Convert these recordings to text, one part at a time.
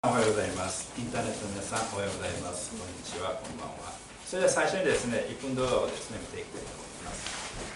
おはようございます。インターネットの皆さん、おはようございます。こんにちは、こんばんは。それでは最初にですね、1分動画をですね、見ていきたいと思います。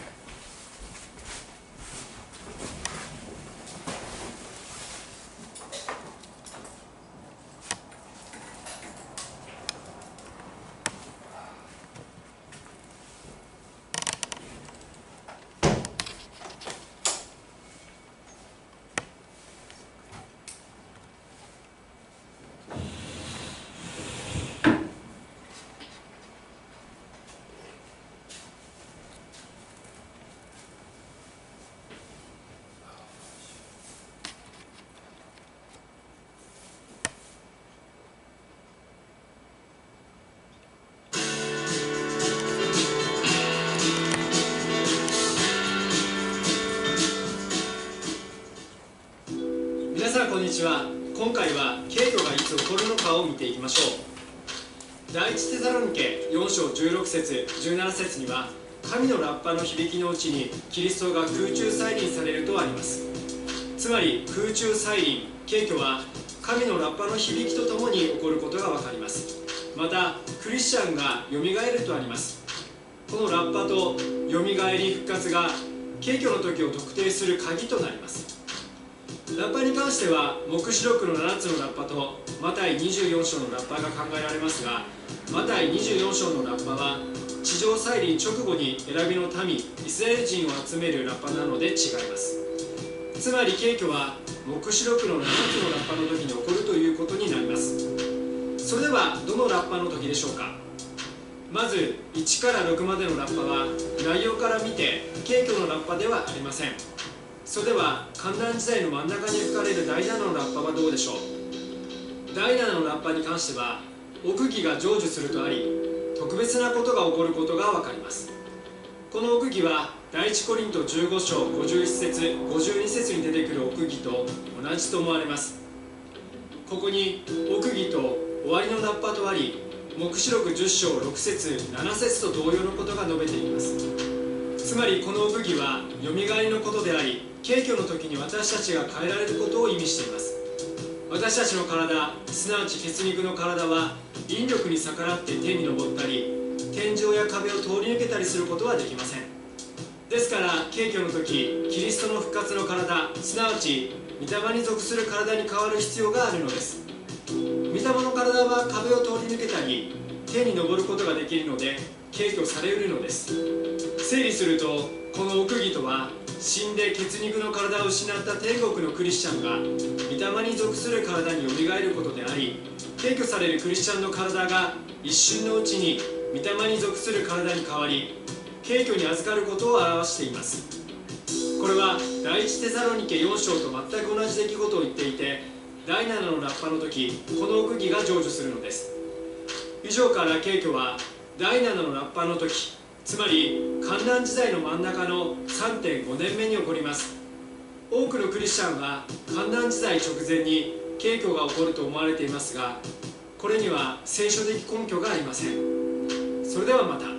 皆さんこんにちは。今回は景挙がいつ起こるのかを見ていきましょう。第一テサロニケ4章16節17節には、神のラッパの響きのうちにキリストが空中再臨されるとあります。つまり空中再臨、景挙は神のラッパの響きとともに起こることがわかります。またクリスチャンがよみがえるとあります。このラッパとよみがえり復活が景挙の時を特定する鍵となります。ラッパに関しては黙示録の7つのラッパとマタイ24章のラッパが考えられますが、マタイ24章のラッパは地上再臨直後に選びの民イスラエル人を集めるラッパなので違います。つまり景挙は黙示録の7つのラッパの時に起こるということになります。それではどのラッパの時でしょうか。まず1から6までのラッパは内容から見て景挙のラッパではありません。それでは観覧時代の真ん中に吹かれる第7のラッパはどうでしょう。第7のラッパに関しては奥義が成就するとあり、特別なことが起こることが分かります。この奥義は第一コリント15章51節52節に出てくる奥義と同じと思われます。ここに奥義と終わりのラッパとあり、黙示録10章6節7節と同様のことが述べています。つまりこの奥義はよみがえりのことであり、景挙の時に私たちが変えられることを意味しています。私たちの体、すなわち血肉の体は引力に逆らって天に昇ったり、天井や壁を通り抜けたりすることはできません。ですから景挙の時、キリストの復活の体、すなわち御霊に属する体に変わる必要があるのです。御霊の体は壁を通り抜けたり天に昇ることができるので景挙されうるのです。整理すると、この奥義とは死んで血肉の体を失った天国のクリスチャンが御霊に属する体によみがえることであり、景挙されるクリスチャンの体が一瞬のうちに御霊に属する体に変わり、景挙に預かることを表しています。これは第一テサロニケ4章と全く同じ出来事を言っていて、第7のラッパの時、この奥義が成就するのです。以上から景挙は第7のラッパの時、つまり観覧時代の真ん中の 3.5 年目に起こります。多くのクリスチャンは観覧時代直前に景挙が起こると思われていますが、これには聖書的根拠がありません。それではまた。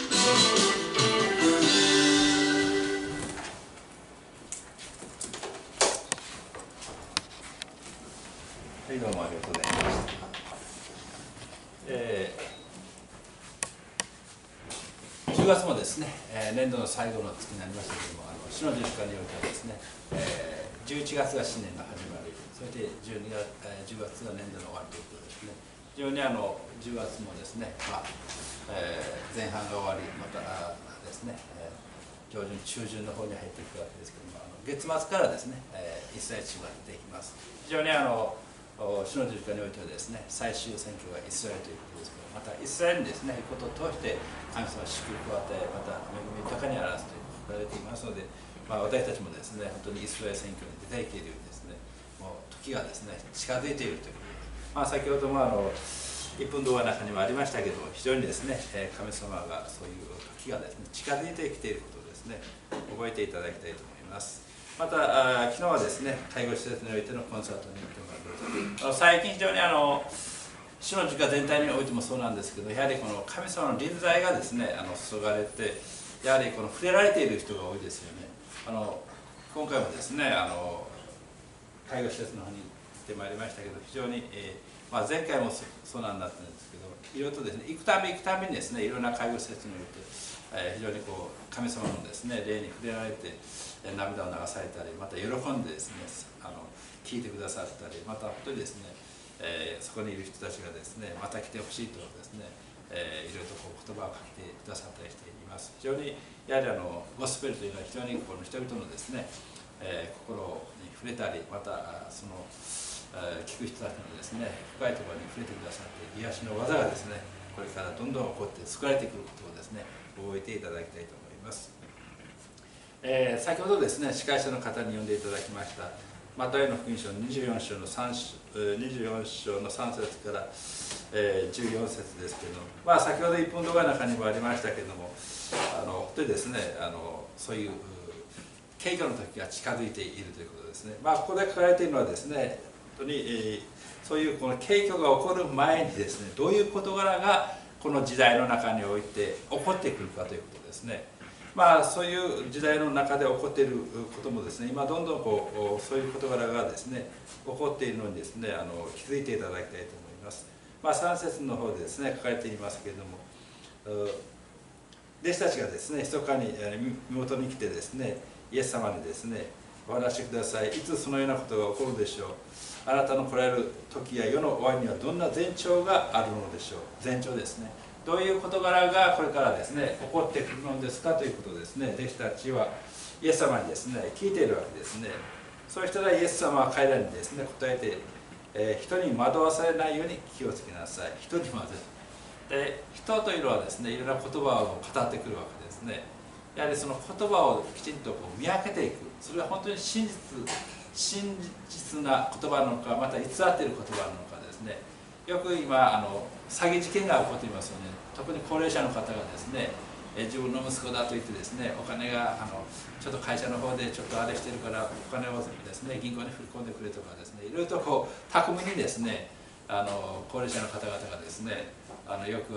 はい、どうもありがとうございました。10月もですね、年度の最後の月になりましたけれども、主の十字架においてはですね、11月が新年の始まり、そして10月が年度の終わりということですね。非常に10月もですね、前半が終わり、またですね、上旬、中旬の方に入っていくわけですけれども、月末からですね、イスラエル地が出てきます。非常に主の十字架においてはですね、最終選挙がイスラエルということですけど、またイスラエルにですね、行くことを通して神様は祝福を与え、また恵み豊かに表すと言われていますので、私たちもですね、本当にイスラエル選挙に出ていけるようにですね、もう時がですね、近づいているということで、先ほども1分動画の中にもありましたけど、非常にですね、神様がそういう時がですね、近づいてきていることをですね、覚えていただきたいと思います。また昨日はですね、介護施設においてのコンサートに行ってもらって、最近非常に主の時間全体においてもそうなんですけど、やはりこの神様の臨在がですね、注がれて、やはりこの触れられている人が多いですよね。今回もですね、介護施設の方にってまいりましたけど、非常に、前回もそうなんだったんですけど、いろいろとですね、行くたびにですね、いろんな介護施設において、非常に神様のですね、霊に触れられて、涙を流されたり、また喜んでですね、聞いてくださったり、また本当にですね、そこにいる人たちがですね、また来てほしいとですね、いろいろと言葉をかけてくださったりしています。非常にやはりゴスペルというのは非常に人々のですね、心に触れたり、またその聞く人たちのですね、深いところに触れてくださって癒しの技がですね、これからどんどん起こって作られてくることをですね、覚えていただきたいと思います。先ほどですね、司会者の方に読んでいただきましたマタイの福音書24章の3節から、14節ですけれども、先ほど1分動画の中にもありましたけれども、本当にですね、そういう景挙の時が近づいているということですね。ここで書かれているのはですね、本当に、そういうこの景挙が起こる前にですね、どういう事柄がこの時代の中において起こってくるかということですね。そういう時代の中で起こっていることもですね、今どんどんそういう事柄がですね、起こっているのにですね、気づいていただきたいと思います。3節の方でですね、書かれていますけれども、弟子たちがですね、密かに身元に来てですね、イエス様にですね、お話しください。いつそのようなことが起こるでしょう。あなたの来られる時や世の終わりにはどんな前兆があるのでしょう。前兆ですね。どういう事柄がこれからですね、起こってくるのですかということですね、弟子たちはイエス様にですね、聞いているわけですね。そうしたらイエス様は彼らにですね、答えて、人に惑わされないように気をつけなさい。人に惑わせる。で、人というのはですね、いろんな言葉を語ってくるわけですね。やはりその言葉をきちんと見分けていく。それは本当に真実な言葉なのか、また偽っている言葉なのかですね。よく今詐欺事件が起こっていますよね。特に高齢者の方がですね、自分の息子だと言ってですね、お金がちょっと会社の方でちょっとあれしてるからお金をですね、銀行に振り込んでくれとかですね、いろいろと巧みにですね、高齢者の方々がですね、よく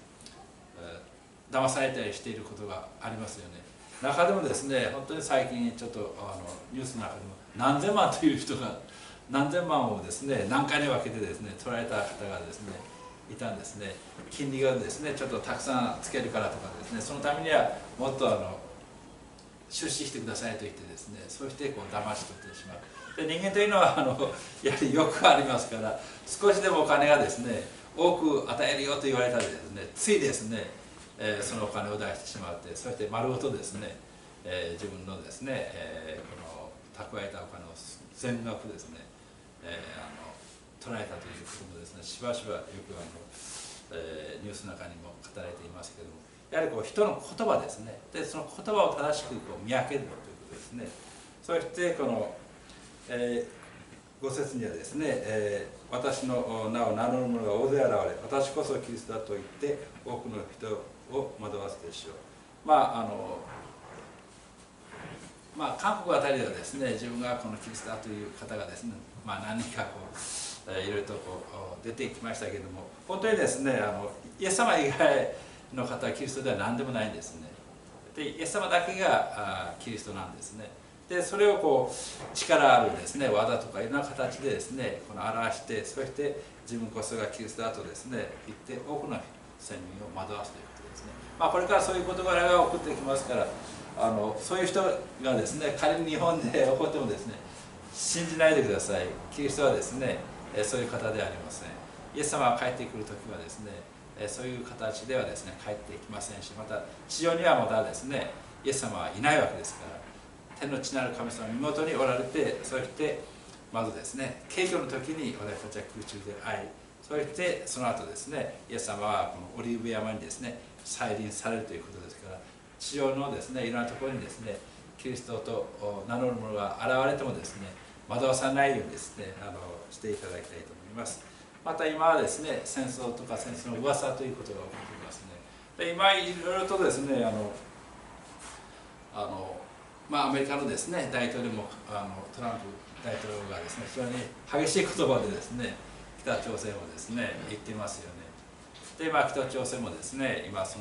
騙されたりしていることがありますよね。中でもですね、本当に最近ちょっとニュースの中でも何千万という人が何千万をですね、何回に分けてですね、取られた方がですね、いたんですね。金利がですね、ちょっとたくさんつけるからとかですね、そのためにはもっと出資してくださいと言ってですね、そうして騙し取ってしまう。で、人間というのはやはりよくありますから、少しでもお金がですね、多く与えるよと言われたらですね、ついですね、そのお金を出してしまって、そして丸ごとですね、自分のですね、この蓄えたお金を全額ですね、捉えたということもですね、しばしばよくニュースの中にも語られていますけれども、やはり人の言葉ですね。で、その言葉を正しく見分けるということですね。そしてこの、5節にはですね、私の名を名乗る者が大勢現れ、私こそキリストだと言って多くの人を惑わすでしょう。韓国あたりではですね、自分がこのキリストだという方がですね、何人かいろいろと出てきましたけれども、本当にですね、イエス様以外の方はキリストでは何でもないんですね。で、イエス様だけがキリストなんですね。で、それを力あるですね、技とかいろんな形でですね、表して、そして自分こそがキリストだとですね、言って多くの先民を惑わすということですね。これからそういう事柄が起こってきますから、そういう人がですね、仮に日本で起こってもですね、信じないでください。キリストはですね、そういう方ではありません。イエス様が帰ってくるときはですね、そういう形ではですね、帰ってきませんし、また地上にはまだですね、イエス様はいないわけですから、天の地なる神様の身元におられて、そしてまずですね、景挙の時に私たちは空中で会い、そしてその後ですね、イエス様はこのオリーブ山にですね、再臨されるということですから、地上のですね、いろんなところにですね、キリストと名乗る者が現れてもですね、惑わさないようにですね、していただきたいと思います。また今はですね、戦争とか戦争の噂ということが起こっていますね。で、今いろいろとですね、アメリカのですね、大統領もトランプ大統領がですね、非常に激しい言葉でですね、北朝鮮をですね、言っていますよね。で、北朝鮮もですね、今その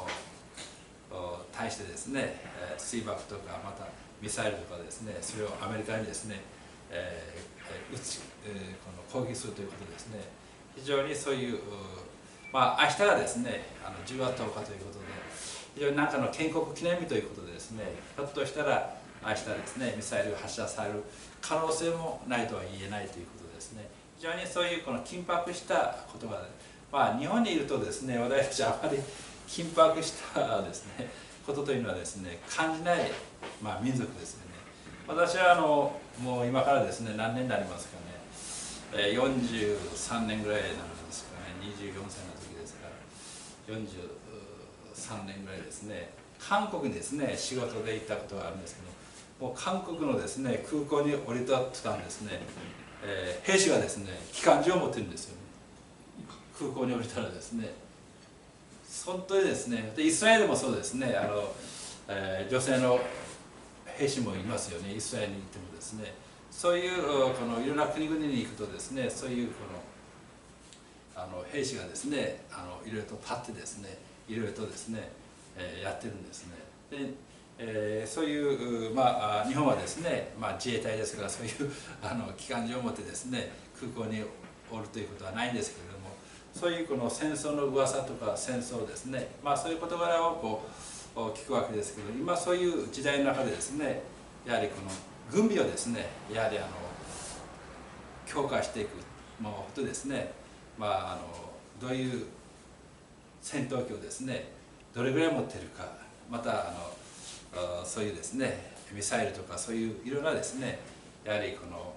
対してですね、水爆とかまたミサイルとかですね、それをアメリカにですね、 この攻撃するということですね。非常にそういう、まあ明日がですね10月10日ということで、非常に何かの建国記念日ということでですね、ひょっとしたら明日ですねミサイルが発射される可能性もないとは言えないということですね。非常にそういうこの緊迫したことが、まあ日本にいるとですね、私たちはあまり緊迫したですねことというのはですね感じない、まあ、民族ですよね。私はもう今からですね何年になりますかね、43年ぐらいになるんですかね、24歳の時ですから43年ぐらいですね、韓国にですね仕事で行ったことがあるんですけど、もう韓国のですね空港に降り立ったんですね、兵士がですね機関銃を持ってるんですよね。空港に降りたらですね、本当にですね、でイスラエルもそうですね、女性の兵士もいますよね。イスラエルに行ってもですね、そういうこのいろんな国々に行くとですね、そういうこの兵士がですねいろいろと立ってですね、いろいろとですね、やってるんですね。でそういう、まあ、日本はですね、まあ、自衛隊ですから、そういう機関銃を持ってですね空港におるということはないんですけれども、そういうこの戦争の噂とか戦争ですね、まあ、そういう事柄をこう聞くわけですけど、今そういう時代の中でですね、やはりこの軍備をですね、やはり強化していく、もうほんとですね、まあ、どういう戦闘機をですねどれぐらい持っているか、またそういうですねミサイルとかそういういろんなですね、やはりこの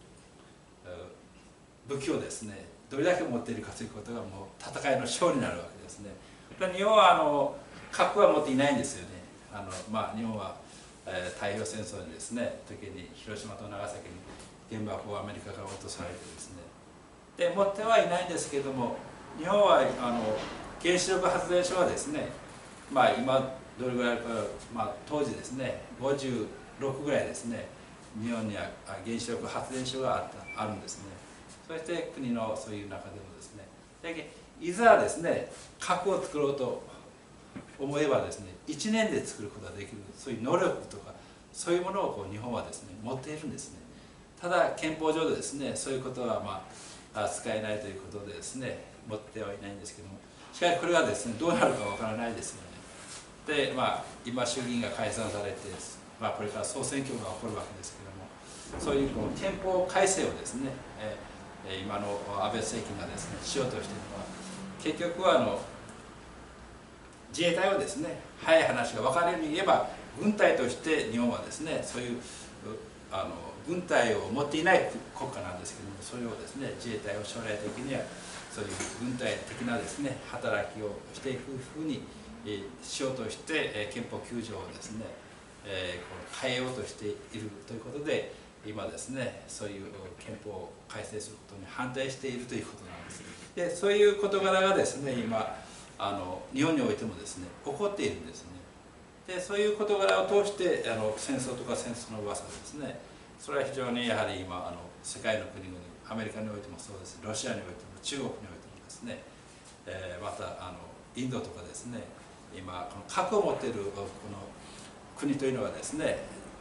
武器をですねどれだけ持っているかということがもう戦いの勝になるわけですね。日本は核は持っていないんですよね。まあ、日本は、太平洋戦争にですね時に広島と長崎に原爆をアメリカから落とされてですね、で持ってはいないんですけれども、日本は原子力発電所はですね、まあ今どれぐらいか、まあ、当時ですね56ぐらいですね日本には原子力発電所があるんですね。そして国のそういう中でもですね、いざですね核を作ろうと思えばですね1年で作ることができる、そういう能力とかそういうものを日本はですね持っているんですね。ただ憲法上でですねそういうことはまあ使えないということでですね持ってはいないんですけども、しかしこれがですねどうなるかわからないですよね。でまあ今衆議院が解散されて、まあ、これから総選挙が起こるわけですけども、そういう憲法改正をですね、今の安倍政権がですねしようとしているのは、結局は自衛隊をですね早い話が分かるように言えば軍隊として日本はですねそういう軍隊を持っていない国家なんですけども、それをですね自衛隊を将来的にはそういう軍隊的なですね働きをしていくふうにしようとして憲法9条をですね変えようとしているということで、今ですねそういう憲法を改正することに反対しているということなんです。でそういう事柄がですね今日本においてもですね起こっているんですね。でそういう事柄を通して戦争とか戦争の噂ですね、それは非常にやはり今世界の国々、アメリカにおいてもそうです、ロシアにおいても中国においてもですね、またインドとかですね、今この核を持っているこの国というのはですね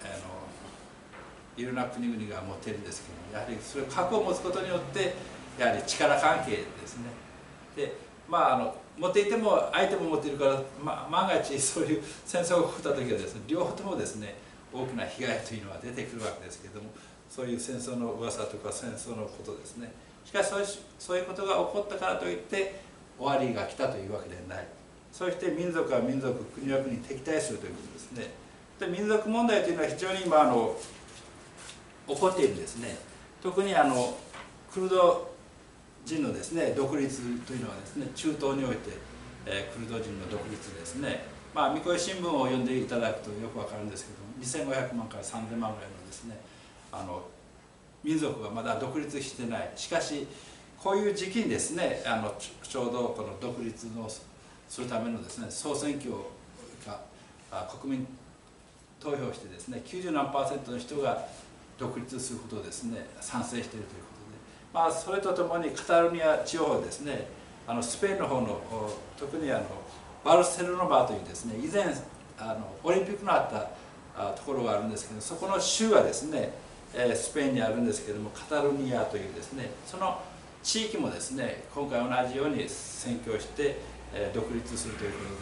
いろんな国々が持っているんですけども、やはりそれを核を持つことによってやはり力関係ですね。でまあ持っていても相手も持っているから、万が一そういう戦争が起こった時はですね両方ともですね大きな被害というのは出てくるわけですけれども、そういう戦争の噂とか戦争のことですね。しかしそういうことが起こったからといって終わりが来たというわけではない。そして民族は民族、国は国に敵対するということですね。で民族問題というのは非常に今起こっているんですね。特にクルド人のですね独立というのはですね中東において、クルド人の独立ですね、まあ三越新聞を読んでいただくとよくわかるんですけども、2500万から3000万ぐらいのですね民族がまだ独立してない。しかしこういう時期にですねちょうどこの独立をするためのですね総選挙が国民投票してですね90何%の人が独立することをですね賛成しているということで、まあ、それとともにカタルニア地方ですねスペインの方の特にバルセロナバというですね以前オリンピックのあったところがあるんですけど、そこの州はですねスペインにあるんですけれども、カタルニアというですね、その地域もですね、今回同じように宣教して、独立するということで、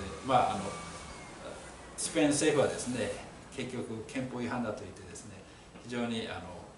スペイン政府はですね、結局憲法違反だと言ってですね、非常にい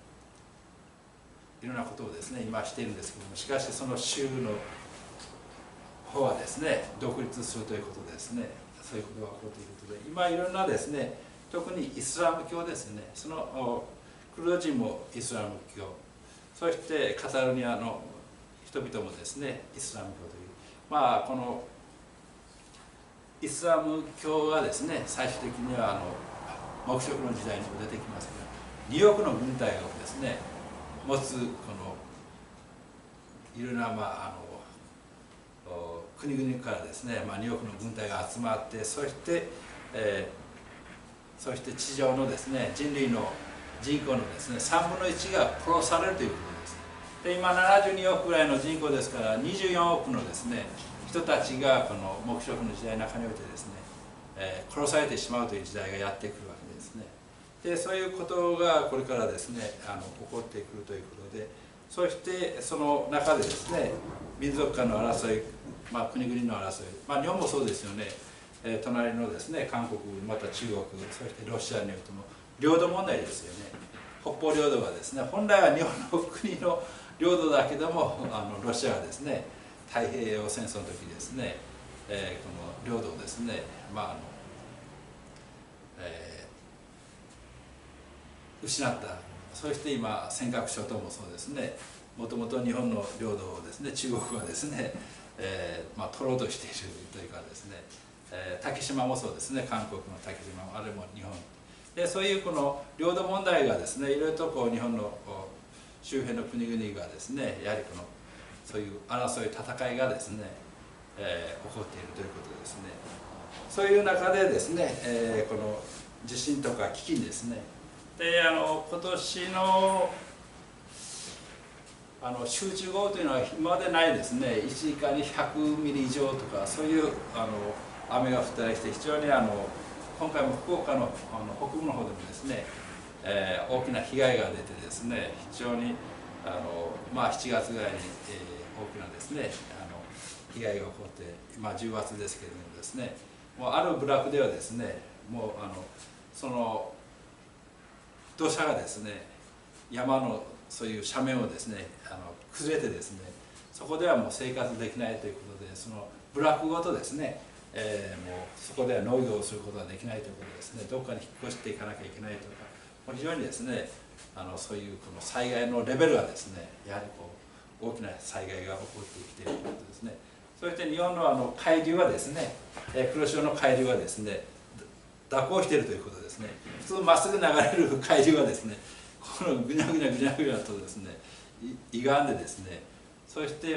ろんなことをですね今しているんですけども、しかしその州の方はですね独立するということでですね、そういうことが起こっていることで、今いろんなですね、特にイスラム教ですね、そのクルド人もイスラム教、そしてカタルニアの人々もですねイスラム教という、このイスラム教がですね最終的には黙食の時代にも出てきますけど、2億の軍隊をですね持つこのいろんな国々からですね、2億の軍隊が集まって、そして地上のですね人類の人口のですね3分の1が殺されるということです。で今72億ぐらいの人口ですから、24億のですね人たちがこの黙食の時代の中においてですね、殺されてしまうという時代がやってくるわけですね。でそういうことがこれからですね起こってくるということで、そしてその中でですね民族間の争い、国々の争い、日本もそうですよね、隣のですね韓国、また中国、そしてロシアにおいても領土問題ですよね。北方領土がですね本来は日本の国の領土だけども、ロシアがですね太平洋戦争の時ですね、この領土をですね、失った。そして今尖閣諸島もそうですね、もともと日本の領土をですね中国はですね、取ろうとしているというかですね、竹島もそうですね、韓国の竹島もあれも日本で、そういうこの領土問題がですねいろいろとこう日本の周辺の国々がですねやはりこのそういう争い戦いがですね、起こっているということですね。そういう中でですね、この地震とか飢饉ですね、で今年の集中豪雨というのは今までないですね、1時間に100ミリ以上とか、そういう雨が降ったりして、非常に今回も福岡の北部の方でもですね、大きな被害が出てですね、非常に7月ぐらいに、大きなですね被害が起こって、10月ですけれどもですね、もうある部落ではですね、もうその土砂がですね山のそういう斜面をですね崩れてですね、そこではもう生活できないということで、その部落ごとですね、もうそこでは農業をすることができないということでですね、どこかに引っ越していかなきゃいけないとか、もう非常にですねそういうこの災害のレベルがですねやはりこう大きな災害が起こってきているということですね。そして日本の海流はですね、黒潮の海流はですね蛇行しているということですね。普通まっすぐ流れる海流はですね、このぐにゃぐにゃぐにゃぐにゃとですね歪んでですね、そして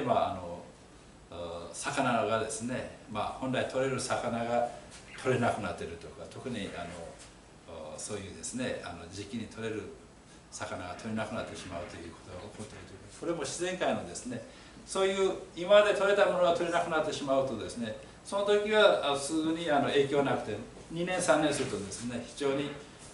魚がですね、本来取れる魚が取れなくなっているとか、特にそういうですね時期に取れる魚が取れなくなってしまうということが起こっているという、これも自然界のですね、そういう今まで取れたものが取れなくなってしまうとですね、その時はすぐに影響なくて、2年3年するとですね非常に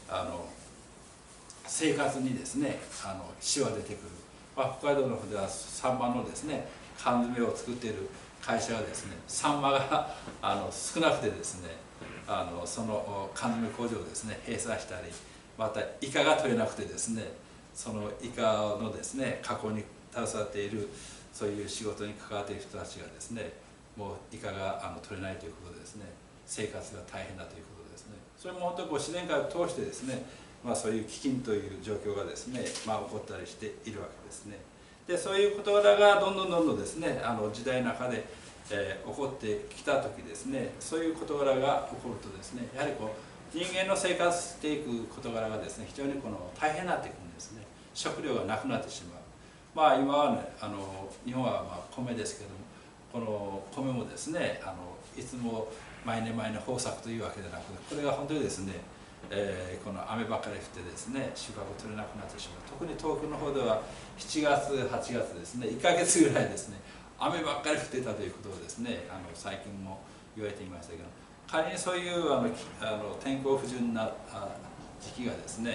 生活にですね支障が出てくる。北海道の方ではサンマのですね缶詰を作っている会社はですね、サンマが少なくてですねその缶詰工場をですね閉鎖したり、またイカが取れなくてですね、そのイカのですね加工に携わっているそういう仕事に関わっている人たちがですね、もうイカが取れないということでですね、生活が大変だということですね。それも本当にこう自然界を通してですね、そういう飢饉という状況がですね、起こったりしているわけですね。でそういう事柄がどんどんですね時代の中で、起こってきた時ですね、そういう事柄が起こるとですね、やはりこう人間の生活していく事柄がですね非常に大変になっていくんですね。食料がなくなってしまう。今はね日本は米ですけども、この米もですねいつも毎年毎年豊作というわけでなく、これが本当にですねこの雨ばかり降ってですね収穫を取れなくなってしまう。特に東北の方では7月8月ですね、1ヶ月ぐらいですね雨ばっかり降ってたということをですね最近も言われていましたけど、仮にそういう天候不順な時期がですね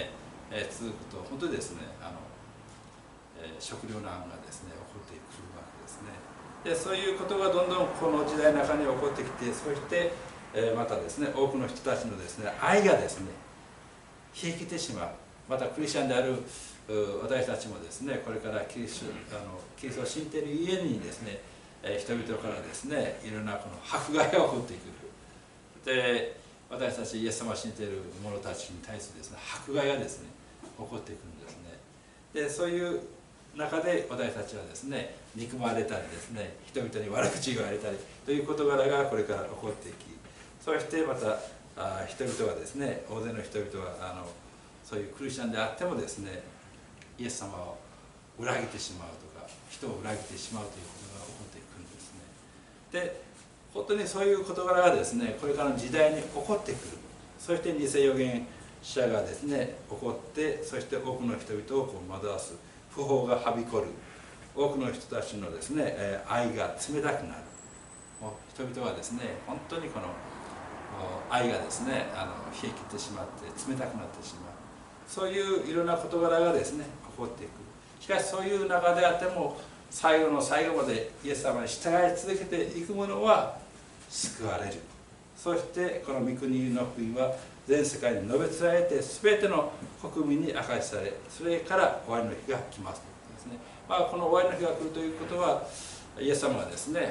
続くと本当にですね食糧難がですね起こってくるわけですね。でそういうことがどんどんこの時代の中に起こってきて、そしてまたですね多くの人たちのですね愛がですね冷え切ってしまう。またクリスチャンである私たちもですねこれからキリストを信じている家にですね人々からですねいろんなこの迫害が起こってくる。で私たちイエス様を信じている者たちに対するですね迫害がですね起こってくるんですね。でそういう中で私たちはですね憎まれたりですね人々に悪口言われたりという事柄がこれから起こってき、そしてまた人々はですね大勢の人々はそういうクリスチャンであってもですねイエス様を裏切ってしまうとか人を裏切ってしまうということが起こってくるんですね。で本当にそういう事柄がですねこれからの時代に起こってくる。そして偽預言者がですね起こって、そして多くの人々を惑わす、不法がはびこる、多くの人たちのですね愛が冷たくなる。もう人々はですね本当にこの愛がですね冷え切ってしまって冷たくなってしまう、そういういろんな事柄がですね起こっていく。しかしそういう中であっても最後の最後までイエス様に従い続けていく者は救われる。そしてこの御国の福音は全世界に述べ伝えて全ての国民に明かしされ、それから終わりの日が来ますということですね。この終わりの日が来るということはイエス様がですね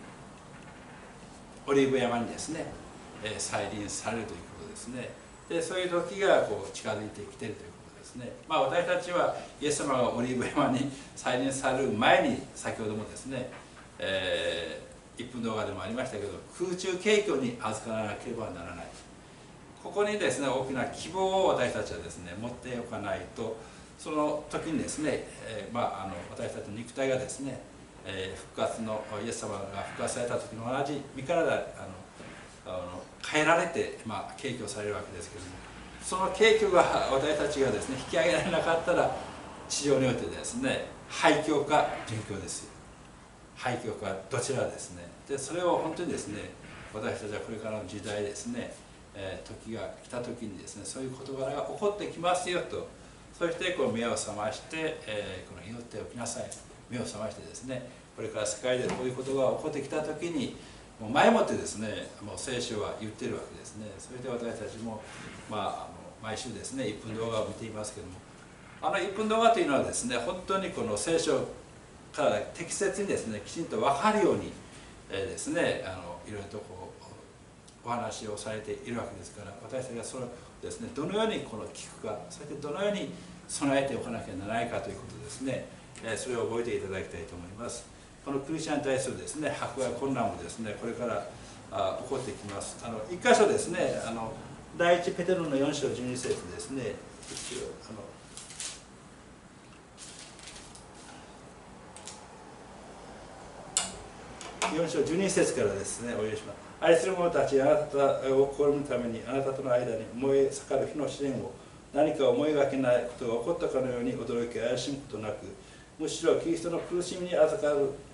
オリーブ山にですね再臨されるということですね。でそういう時が近づいてきているということですね。私たちはイエス様がオリーブ山に再臨される前に先ほどもですね、1分動画でもありましたけど空中景況に預からなければならない。ここにですね大きな希望を私たちはですね持っておかないと、その時にですね、私たちの肉体がですね復活のイエス様が復活された時の同じ身体変えられて景況されるわけですけれども、その景況が私たちがですね引き上げられなかったら地上においてですね廃墟か殉教ですよ。廃墟かどちらですね。でそれを本当にですね私たちはこれからの時代ですね時が来た時にですねそういう事柄が起こってきますよと、そして目を覚まして、この祈っておきなさい。目を覚ましてですねこれから世界でこういうことが起こってきた時にもう前もってですねもう聖書は言ってるわけですね。それで私たちも、毎週ですね1分動画を見ていますけども、1分動画というのはですね本当にこの聖書から適切にですねきちんと分かるように、ですねいろいろとお話をされているわけですから、私たちがそれをですねどのように聞くか、そしてどのように備えておかなきゃならないかということですね、それを覚えていただきたいと思います。このクリスチャンに対するですね迫害困難もですねこれから起こってきます。一箇所ですね第一ペテロの4章12節ですね、4章12節からですねお読みします。愛する者たち、あなたを試むためにあなたとの間に燃え盛る火の試練を何か思いがけないことが起こったかのように驚き怪しむことなく、むしろキリストの苦しみに預か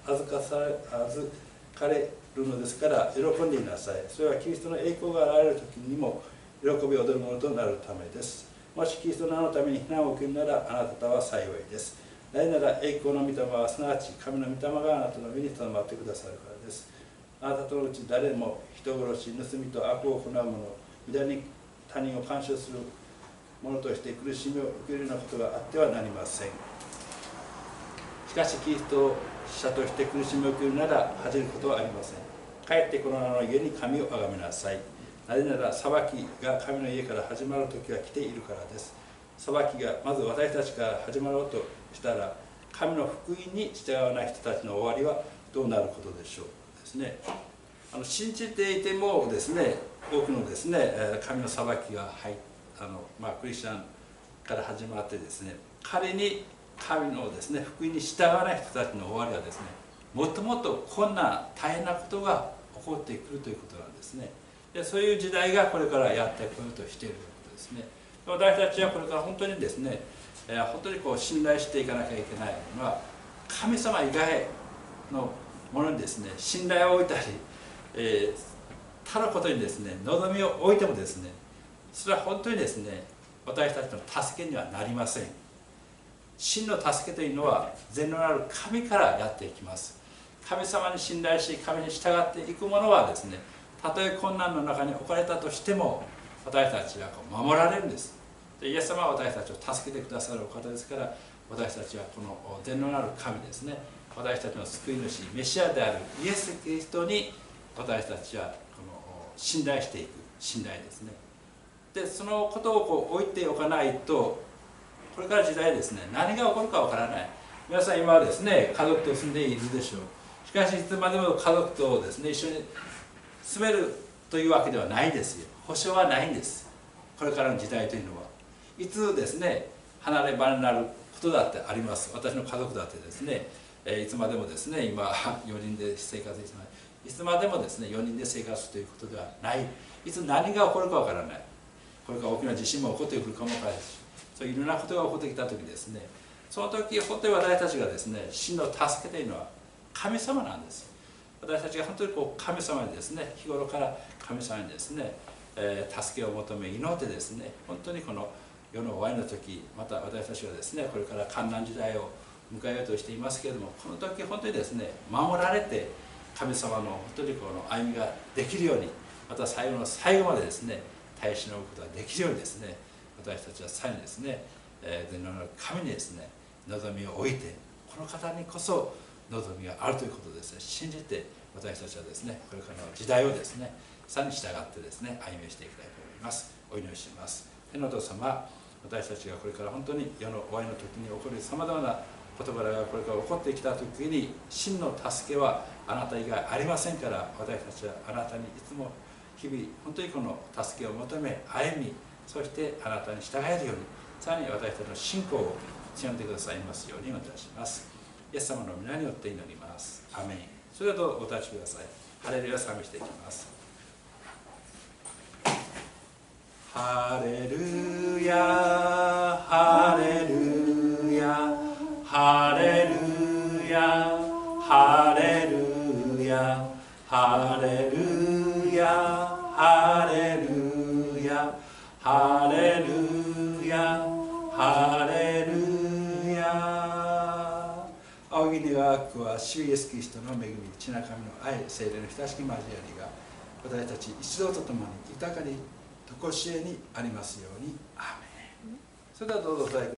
れるのですから喜んでいなさい。それはキリストの栄光が現れる時にも喜び踊るものとなるためです。もしキリストの名のために非難を受けるならあなたは幸いです。なぜなら栄光の御霊はすなわち神の御霊があなたの上に留まってくださるからです。あなたとのうち誰も人殺し、盗みと悪を行う者、無駄に他人を干渉する者として苦しみを受けるようなことがあってはなりません。しかしキリストを死者として苦しみを受けるなら恥じることはありません。帰ってこの名の家に神を崇めなさい。なぜなら裁きが神の家から始まる時が来ているからです。裁きがまず私たちから始まろうとしたら、神の福音に従わない人たちの終わりはどうなることでしょうですね。信じていてもですね多くのですね神の裁きがクリスチャンから始まってですね、仮に神のですね福音に従わない人たちの終わりはですねもっともっと困難大変なことが起こってくるということなんですね。でそういう時代がこれからやってこようとしているということですね。私たちはこれから本当にですね本当に信頼していかなきゃいけないのは神様以外のものにですね信頼を置いたり、他のことにですね望みを置いてもですねそれは本当にですね私たちの助けにはなりません。真の助けというのは全能なる神からやっていきます。神様に信頼し、神に従っていく者はですね、たとえ困難の中に置かれたとしても私たちは守られるんです。でイエス様は私たちを助けてくださるお方ですから、私たちはこの全能なる神ですね、私たちの救い主メシアであるイエス・キリストに私たちはこの信頼していく信頼ですね。でそのことを置いておかないと、これから時代ですね、何が起こるかわからない。皆さん今はですね、家族と住んでいるでしょう。しかしいつまでも家族とですね一緒に住めるというわけではないですよ。保証はないんです。これからの時代というのはいつですね離れ離れになることだってあります。私の家族だってですね、いつまでもですね今4人で生活してない、いつまでもですね4人で生活ということではない。いつ何が起こるかわからない。これから大きな地震も起こってくるかもわからないし、そういういろんなことが起こってきた時ですね、その時本当に私たちがですね真の助けというのは神様なんです。私たちが本当に神様にですね、日頃から神様にですね、助けを求め祈ってですね、本当にこの世の終わりの時、また私たちはですねこれから患難時代を迎えようとしていますけれども、この時本当にですね守られて神様の本当にこの歩みができるように、また最後の最後までですね耐え忍ぶことができるようにですね、私たちはさらにですね全能なる神にですね望みを置いて、この方にこそ望みがあるということをですね信じて、私たちはですねこれからの時代をですねさらに従ってですね歩みしていきたいと思います。お祈りします。天のお父様、私たちがこれから本当に世の終わりの時に起こるさまざまな事柄がこれから起こってきた時に、真の助けはあなた以外ありませんから、私たちはあなたにいつも日々本当にこの助けを求め歩み、そしてあなたに従えるように、さらに私たちの信仰を強めてくださいますようにお願いします。イエス様の皆によって祈ります。アメン。それではどうぞお立ちください。ハレルヤ賛美していきます。ハレルヤハレルヤハレルヤハレルヤハレルヤハレルヤハレルヤハレルヤ。仰ぎ願わくは主イエスキリストの恵み、父な神の愛、聖霊の親しき交わりが私たち一同と共に豊かに常しえにありますように。アーメン。それではどうぞお答えください。